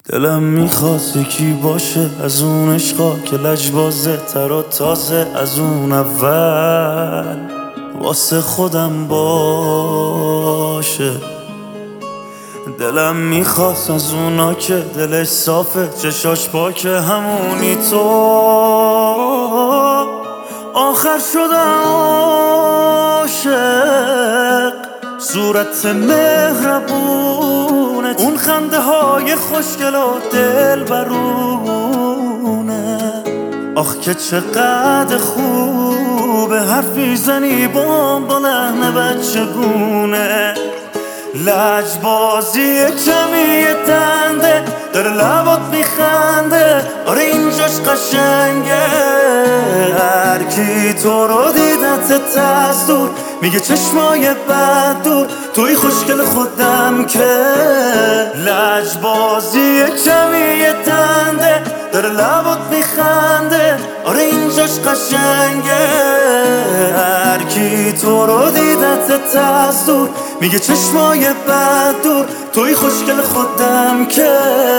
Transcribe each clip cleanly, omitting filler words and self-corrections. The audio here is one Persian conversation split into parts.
دلم میخواد یکی باشه از اون عشقا که لجبازه تر و تازه از اون اول واسه خودم باشه. دلم میخواد از اونا که دلش صافه چشاش پاکه همونی تو آخر شدم عاشق. صورت مهربونت اون خنده های خوشگل و دل برونه، آخ که چقدر خوبه حرفی زنی با لحن بچگونه. لجبازی کمی دنده داره لبات میخنده، آره اینجاش قشنگه. هر کی تو رو دیدت از دور میگه چشمای بد دور، توی خوشگل خودم که. لجبازی کمی دنده داره لبات میخنده، آره اینجاش قشنگه. هر کی تو رو دیدت از دور میگه چشمای بد دور، توی خوشگل خودم که.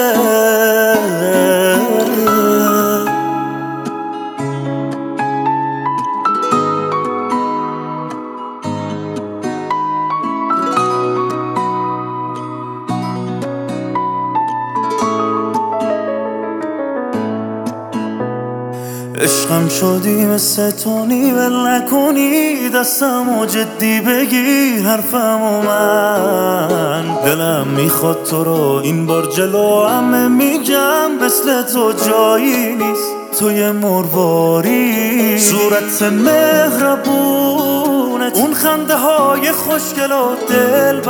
عشقم شدی مثل تونی ول نکنی دستمو جدی بگیر حرفمو من. دلم میخواد تو رو این بار جلو همه میگم مثل تو جایی نیست توی مرواری. صورت مهربونت اون خنده های خوشگل و دل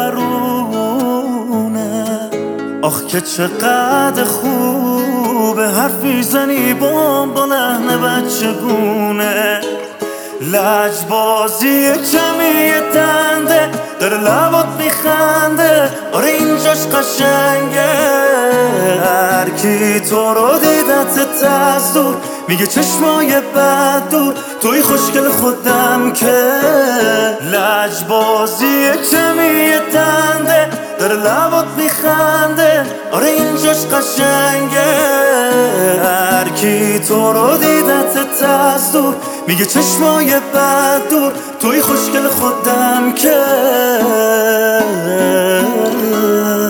برونه، آخ که چقدر خوبه حرفی زنی با لحن بچگونه. لجبازی کمی دنده داره لبات میخنده، آره اینجاش قشنگه. هر کی تو رو دیدت از دور میگه چشمای بد دور، توی خوشگل خودم که. لجبازی کمی دنده داره لبات میخنده، آره اینجاش قشنگه. هر کی تو رو دیدت از دور میگه چشمای بد دور، توی خوشگل خودم که.